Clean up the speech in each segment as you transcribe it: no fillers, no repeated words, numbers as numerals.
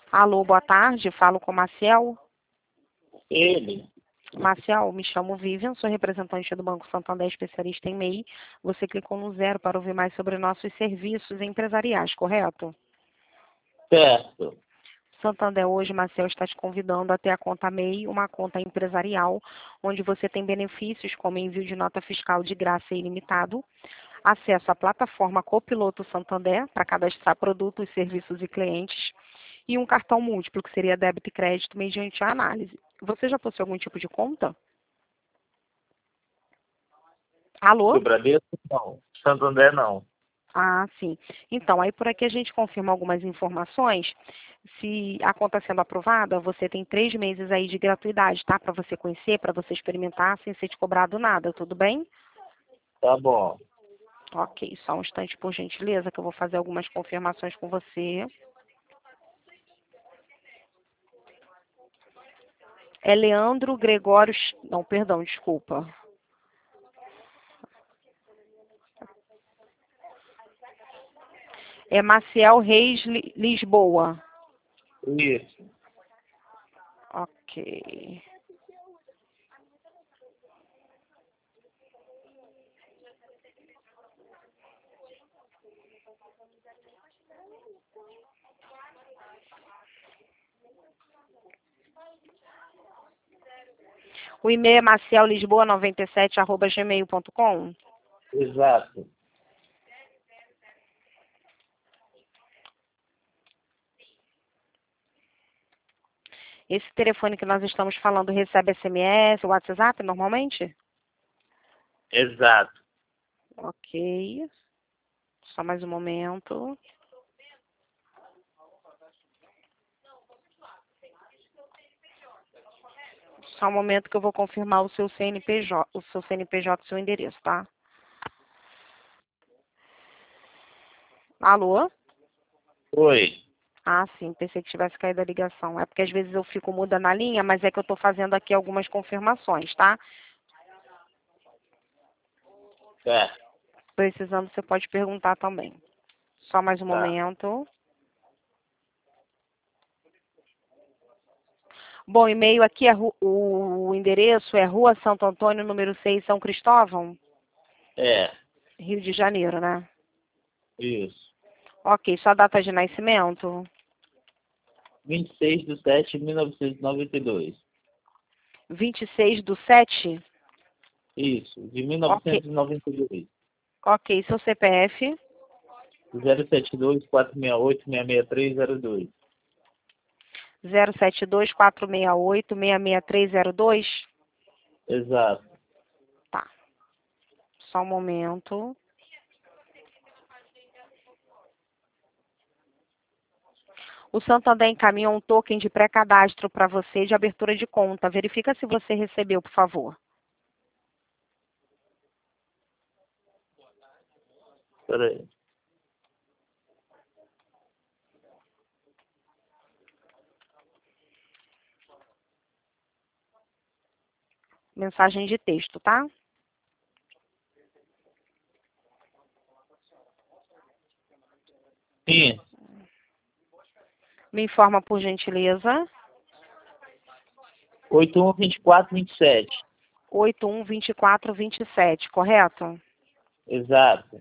Alô, boa tarde. Falo com o Maciel. Ele? Maciel, me chamo Vivian, sou representante do Banco Santander, especialista em MEI. Você clicou no 0 para ouvir mais sobre nossos serviços empresariais, correto? Certo. Santander hoje, Maciel, está te convidando a ter a conta MEI, uma conta empresarial, onde você tem benefícios como envio de nota fiscal de graça e ilimitado, acesso à plataforma Copiloto Santander para cadastrar produtos, serviços e clientes, e um cartão múltiplo, que seria débito e crédito, mediante a análise. Você já possui algum tipo de conta? Do Alô? Bradesco, não. Santander, não. Ah, sim. Então, aí por aqui a gente confirma algumas informações. Se a conta sendo aprovada, você tem 3 meses aí de gratuidade, tá? Para você conhecer, para você experimentar, sem ser te cobrado nada, tudo bem? Tá bom. Ok, só um instante, por gentileza, que eu vou fazer algumas confirmações com você. É Leandro Gregório... Não, perdão, desculpa. É Maciel Reis Lisboa. Isso. Ok. O e-mail é maciellisboa97@gmail.com. Exato. Esse telefone que nós estamos falando recebe SMS, WhatsApp normalmente? Exato. Ok. Só mais um momento. Só um momento que eu vou confirmar o seu CNPJ, e seu endereço, tá? Alô? Oi. Ah, sim, pensei que tivesse caído a ligação. É porque às vezes eu fico muda na linha, mas é que eu estou fazendo aqui algumas confirmações, tá? Certo. Precisando, você pode perguntar também. Só mais um Tá. momento. Bom, o e-mail aqui, o endereço é Rua Santo Antônio, número 6, São Cristóvão, É. Rio de Janeiro, né? Isso. Ok, sua data de nascimento? 26/7/1992. 26/7? Isso. De Ok, 1992. ok, seu CPF? 072-468-66302. 072-468-66302? Exato. Tá, só um momento. O Santander encaminhou um token de pré-cadastro para você de abertura de conta. Verifica se você recebeu, por favor. Peraí. Mensagem de texto, tá? Sim. Me informa, por gentileza. 812427. 812427, correto? Exato.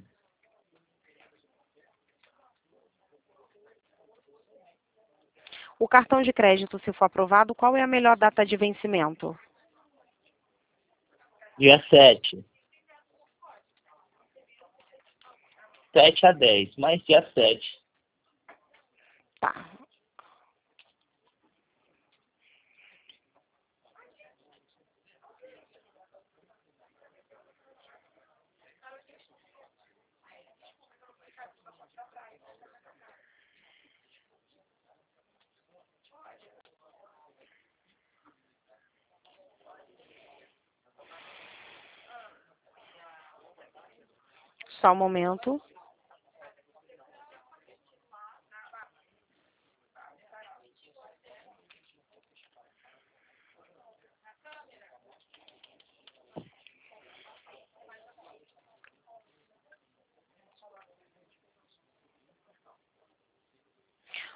O cartão de crédito, se for aprovado, qual é a melhor data de vencimento? Dia 7. 7 a 10, mas dia 7. Tá. Só um momento.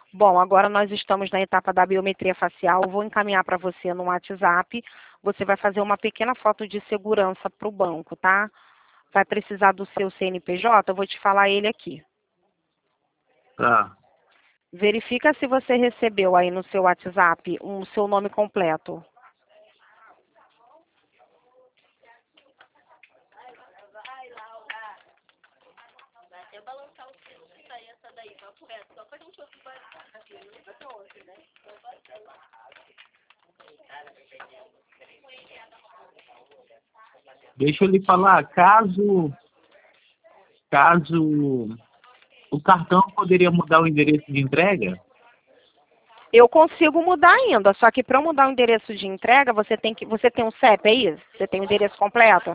Bom, agora nós estamos na etapa da biometria facial. Eu vou encaminhar para você no WhatsApp. Você vai fazer uma pequena foto de segurança para o banco, tá? Vai precisar do seu CNPJ, eu vou te falar ele aqui. Tá. Verifica se você recebeu aí no seu WhatsApp o seu nome completo. Deixa eu lhe falar, caso o cartão poderia mudar o endereço de entrega? Eu consigo mudar ainda, só que para mudar o endereço de entrega, você tem um CEP, é isso? Você tem o endereço completo?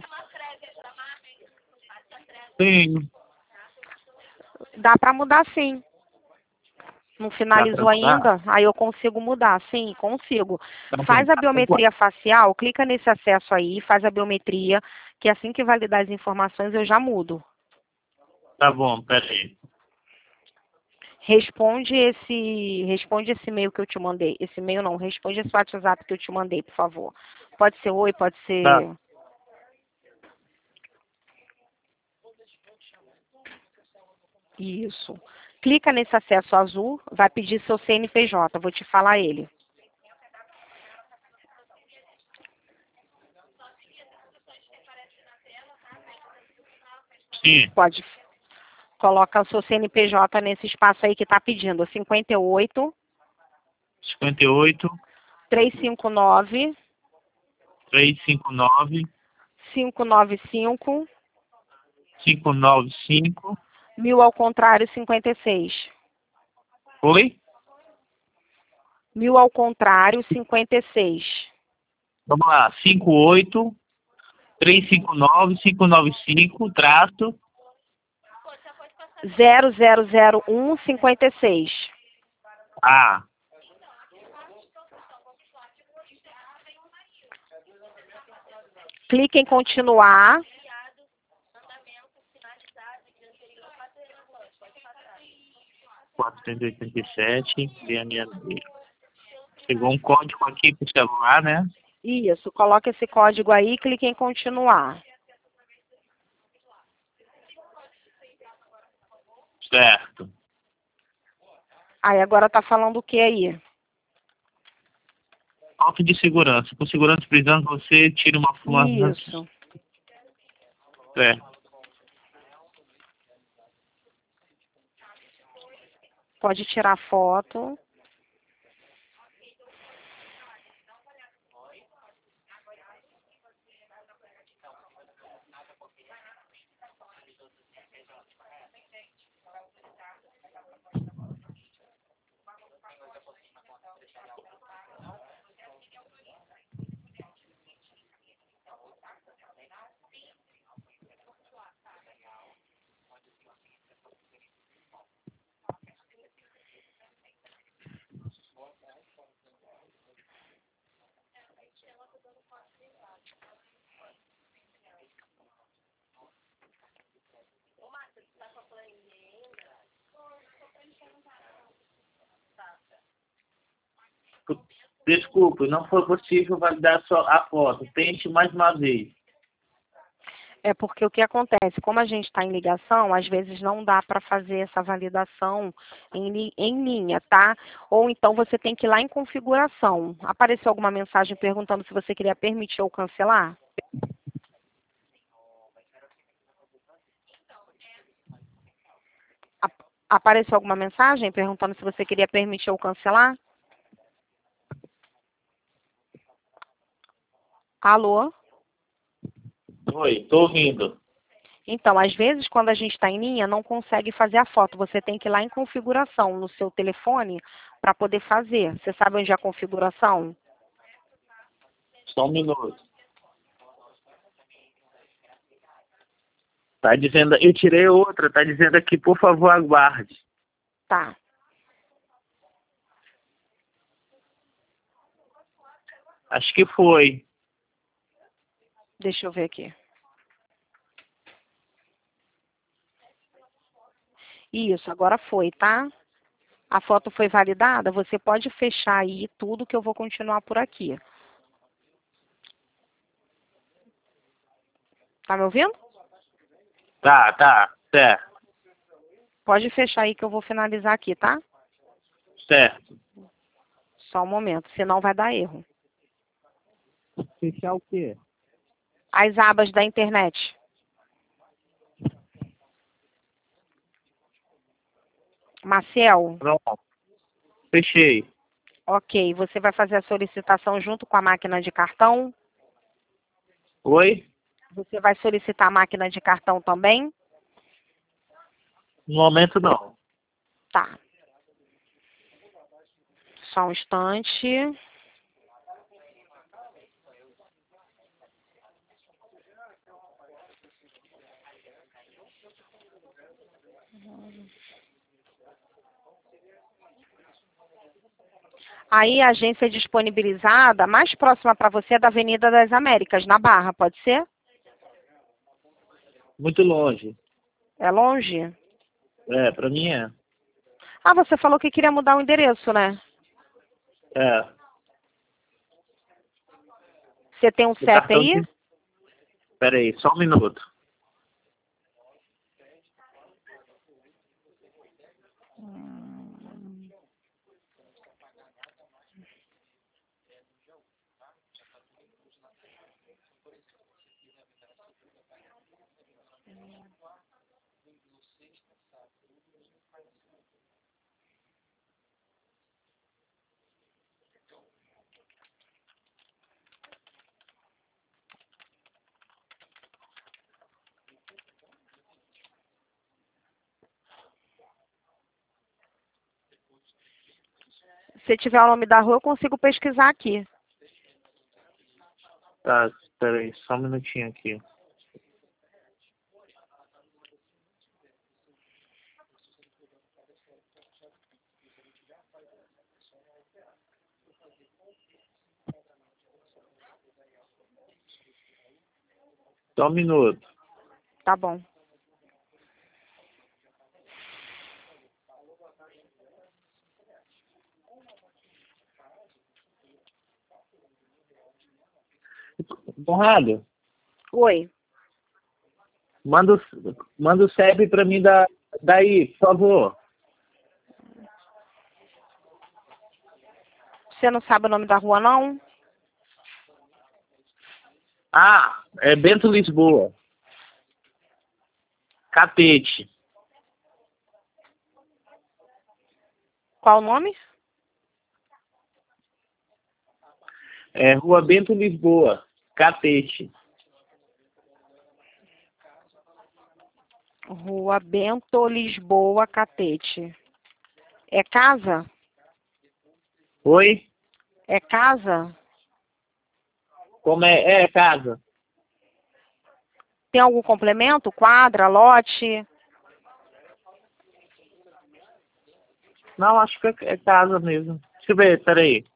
Tenho. Dá para mudar sim. Não Dá para finalizou mudar? ainda? Aí eu consigo mudar, sim, consigo. Tá bom. Faz a biometria facial, clica nesse acesso aí, faz a biometria, que assim que validar as informações eu já mudo. Tá bom, peraí. Responde esse e-mail que eu te mandei. Esse e-mail não, responde esse WhatsApp que eu te mandei, por favor. Pode ser oi, pode Tá. ser isso. Clica nesse acesso azul, vai pedir seu CNPJ, vou te falar ele. Sim. Pode, coloca o seu CNPJ nesse espaço aí que está pedindo, 58 58 359 359 595 595. 1000 ao contrário 56. Oi? 1000 ao contrário 56. Vamos lá. 58 359 595 traço 0001 56. A. Clique em continuar. 487 BND. Chegou um código aqui pro celular, né? Isso, coloque esse código aí e clique em continuar. Certo. Aí agora tá falando o que aí? Foto de segurança. Com segurança precisando, você tira uma fumaça. Isso. Certo. Pode tirar foto. Desculpe, não foi possível validar só a foto. Tente mais uma vez. É porque o que acontece, como a gente está em ligação, às vezes não dá para fazer essa validação em linha, tá? Ou então você tem que ir lá em configuração. Apareceu alguma mensagem perguntando se você queria permitir ou cancelar? Apareceu alguma mensagem perguntando se você queria permitir ou cancelar? Alô? Oi, tô ouvindo. Então, às vezes, quando a gente está em linha, não consegue fazer a foto. Você tem que ir lá em configuração no seu telefone para poder fazer. Você sabe onde é a configuração? Só um minuto. Tá dizendo, eu tirei outra, tá dizendo aqui, por favor, aguarde. Tá. Acho que foi. Deixa eu ver aqui. Isso, agora foi, tá? A foto foi validada? Você pode fechar aí tudo que eu vou continuar por aqui. Tá me ouvindo? Tá, certo, Pode fechar aí que eu vou finalizar aqui, tá? certo. Só um momento, senão vai dar erro. Fechar o quê? As abas da internet. Maciel, Pronto, fechei. ok. Você vai fazer a solicitação junto com a máquina de cartão? Oi? Você vai solicitar a máquina de cartão também? No momento não. Tá. Só um instante. Aí a agência disponibilizada, mais próxima para você é da Avenida das Américas, na Barra, pode ser? Muito longe. É longe? É, pra mim é. Ah, você falou que queria mudar o endereço, né? É. Você tem um O CEP cartão aí? de... Pera aí, só um minuto. Se tiver o nome da rua, eu consigo pesquisar aqui. Tá, pera aí, só um minutinho aqui. Só um minuto. Tá bom. Conrado, Oi. manda o CEP pra mim daí, por favor. Você não sabe o nome da rua, não? Ah, é Bento Lisboa. Catete. Qual o nome? É Rua Bento Lisboa. Catete. Rua Bento, Lisboa, Catete. É casa? Oi? É casa? Como é? É casa. Tem algum complemento? Quadra, lote? Não, acho que é casa mesmo. Deixa eu ver, peraí.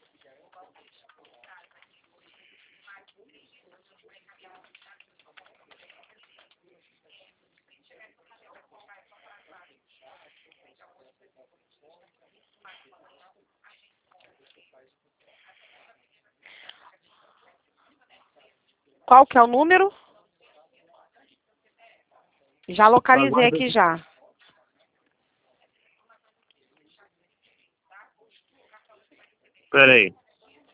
Qual que é o número? Já localizei Aguarda. aqui já. Peraí.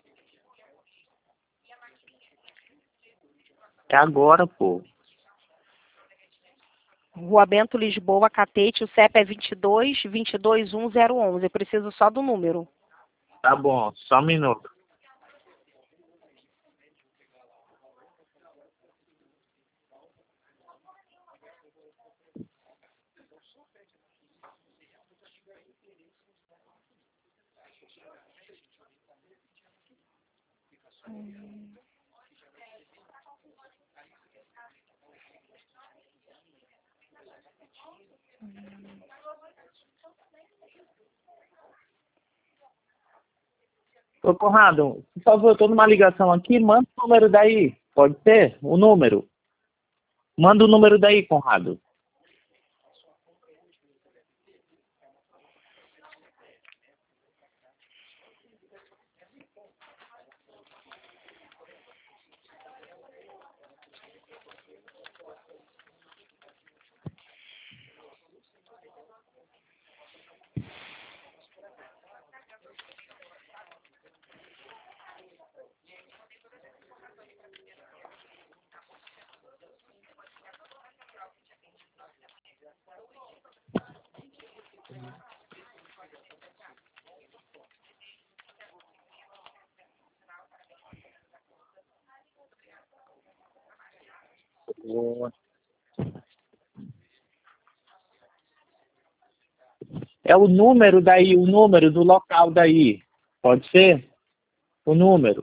É agora, pô. Rua Bento, Lisboa, Catete. O CEP é 22-22-1011. Eu preciso só do número. Tá bom, só um minuto. Ô, Conrado, por favor, eu tô numa ligação aqui, manda o número daí. Pode ser? O número. Manda o número daí, Conrado. É o número daí, o número do local daí. Pode ser? O número.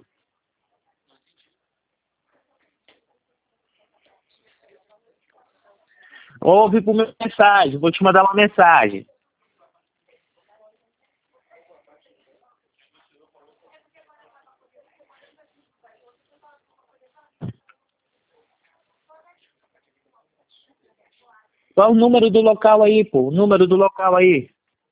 Ouve por minha mensagem, vou te mandar uma mensagem. Qual é o número do local aí, pô? O número do local aí.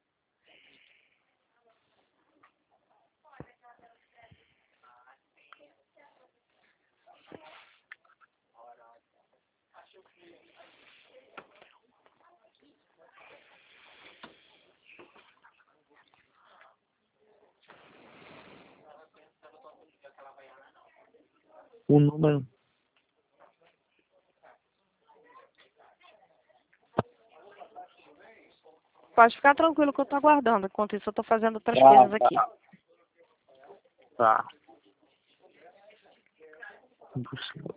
O número. Pode ficar tranquilo que eu tô aguardando. Enquanto isso, eu tô fazendo outras Tá, coisas aqui. tá. Tá. Impossível.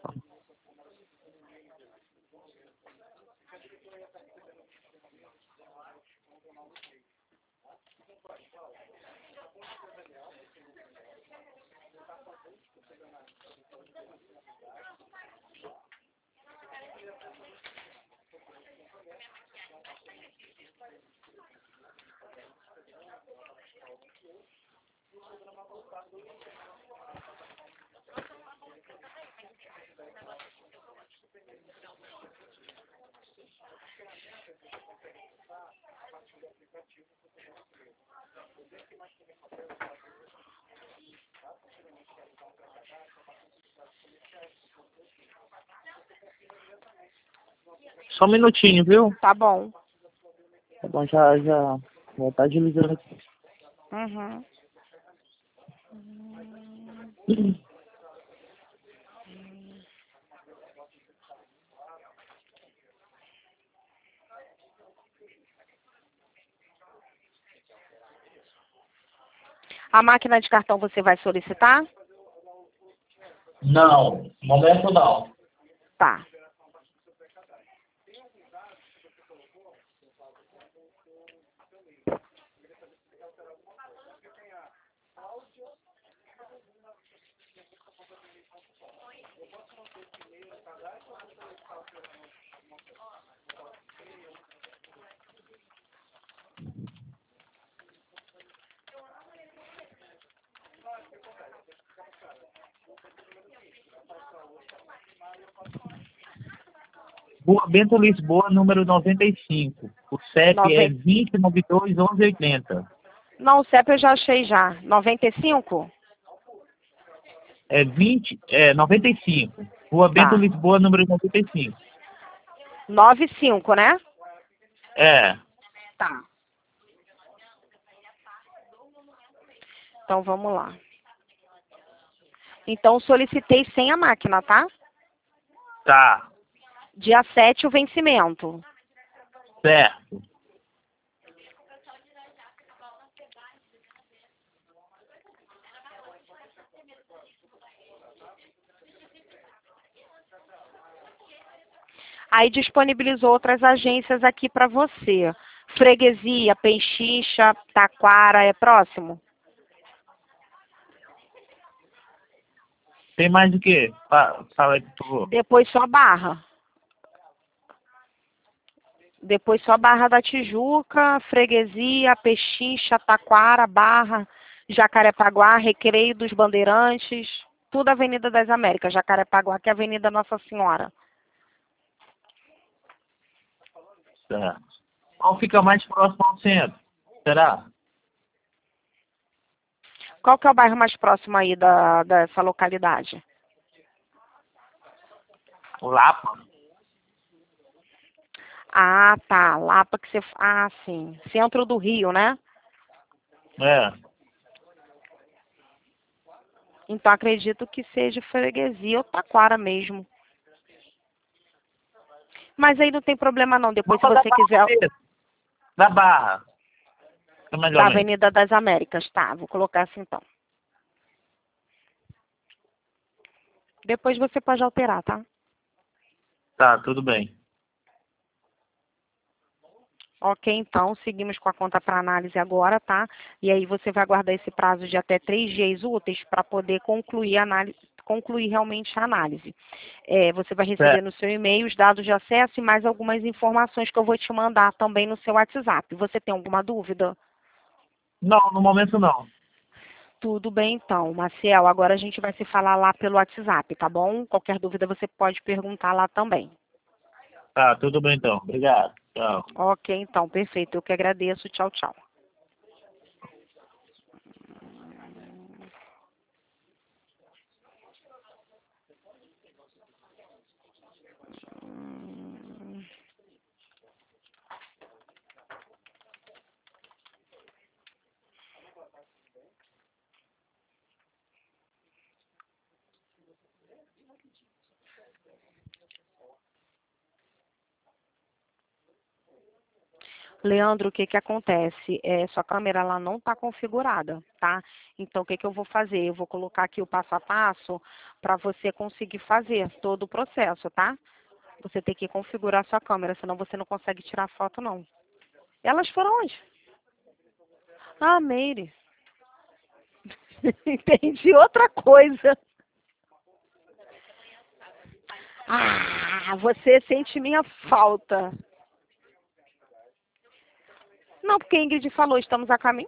Só um minutinho, viu? Tá bom. Tá bom, já. Vou estar desligando aqui. Uhum. A máquina de cartão você vai solicitar? Não, momento não. Tá. Rua Bento Lisboa, número 95. O CEP é 2092-1180. Não, o CEP eu já achei já. 95? É 95. Rua Bento Tá. Lisboa, número 95. 95, né? É. Tá. Então vamos lá. Então solicitei sem a máquina, tá? Tá. Dia 7 o vencimento. Certo. Aí disponibilizou outras agências aqui para você. Freguesia, Peixixa, Taquara, é próximo? Tem mais o quê? Fala aí, por favor. Depois só Barra. Depois só Barra da Tijuca, Freguesia, Peixixa, Taquara, Barra, Jacarepaguá, Recreio dos Bandeirantes, tudo Avenida das Américas, Jacarepaguá, que é a Avenida Nossa Senhora. Certo. Qual fica mais próximo ao centro? Será? Qual que é o bairro mais próximo aí dessa localidade? Lapa? Ah, tá. Lapa que você... Ah, sim. Centro do Rio, né? É. Então acredito que seja Freguesia ou Taquara mesmo. Mas aí não tem problema não. Depois, se Vamos você quiser... Da Barra. É melhor Da mesmo. Avenida das Américas, tá? Vou colocar assim então. Depois você pode alterar, tá? Tá, tudo bem. Ok, então, seguimos com a conta para análise agora, tá? E aí você vai aguardar esse prazo de até 3 dias úteis para poder concluir realmente a análise. Você vai receber Certo. no seu e-mail os dados de acesso e mais algumas informações que eu vou te mandar também no seu WhatsApp. Você tem alguma dúvida? Não, no momento não. Tudo bem, então, Maciel. Agora a gente vai se falar lá pelo WhatsApp, tá bom? Qualquer dúvida você pode perguntar lá também. Tá, tudo bem então. Obrigado. Tchau. Ok, então, perfeito. Eu que agradeço. Tchau, tchau. Leandro, o que que acontece? Sua câmera ela não está configurada, tá? Então, o que que eu vou fazer? Eu vou colocar aqui o passo a passo para você conseguir fazer todo o processo, tá? Você tem que configurar sua câmera, senão você não consegue tirar foto, não. Elas foram onde? Ah, Meire. Entendi outra coisa. Ah, você sente minha falta. Não, porque a Ingrid falou, estamos a caminho.